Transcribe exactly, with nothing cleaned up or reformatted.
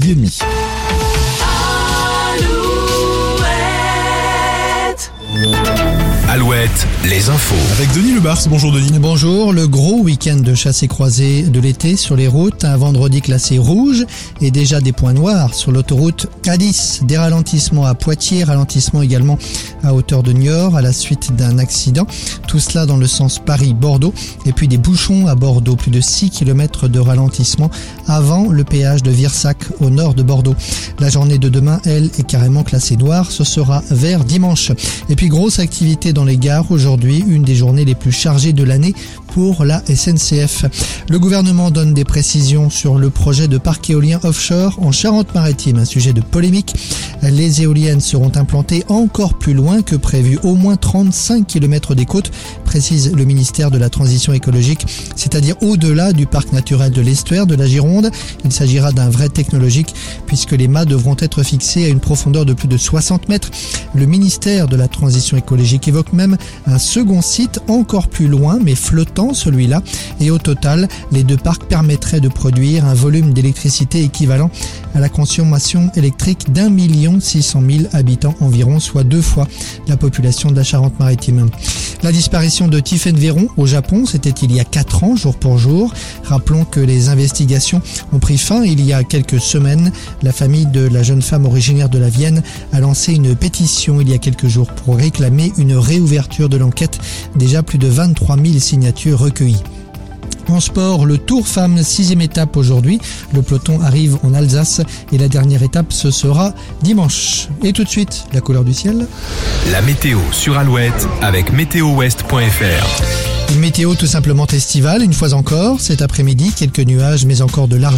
midi et demi. Alouette, les infos. Avec Denis Lebars. Bonjour Denis. Bonjour, le gros week-end de chasse et croisée de l'été sur les routes, un vendredi classé rouge et déjà des points noirs sur l'autoroute A dix. Des ralentissements à Poitiers, ralentissements également à hauteur de Niort à la suite d'un accident. Tout cela dans le sens Paris-Bordeaux et puis des bouchons à Bordeaux, plus de six kilomètres de ralentissement avant le péage de Virsac au nord de Bordeaux. La journée de demain, elle, est carrément classée noire, ce sera vers dimanche. Et puis grosse activité dans les gares aujourd'hui, une des journées les plus chargées de l'année pour la S N C F. Le gouvernement donne des précisions sur le projet de parc éolien offshore en Charente-Maritime, un sujet de polémique. Les éoliennes seront implantées encore plus loin que prévu, au moins trente-cinq kilomètres des côtes, précise le ministère de la Transition écologique, c'est-à-dire au-delà du parc naturel de l'estuaire de la Gironde. Il s'agira d'un vrai technologique puisque les mâts devront être fixés à une profondeur de plus de soixante mètres. Le ministère de la Transition écologique évoque même un second site encore plus loin mais flottant celui-là, et au total les deux parcs permettraient de produire un volume d'électricité équivalent à la consommation électrique d'un million six cent mille habitants environ, soit deux fois la population de la Charente-Maritime. La disparition de Tiffaine Véron au Japon, c'était il y a quatre ans jour pour jour. Rappelons que les investigations ont pris fin il y a quelques semaines. La famille de la jeune femme originaire de la Vienne a lancé une pétition il y a quelques jours pour réclamer une réouverture de l'enquête. Déjà plus de vingt-trois mille signatures recueillies. En sport, le Tour Femmes, sixième étape aujourd'hui. Le peloton arrive en Alsace et la dernière étape, ce sera dimanche. Et tout de suite, la couleur du ciel. La météo sur Alouette avec météo ouest point f r. Une météo tout simplement estivale, une fois encore. Cet après-midi, quelques nuages, mais encore de larges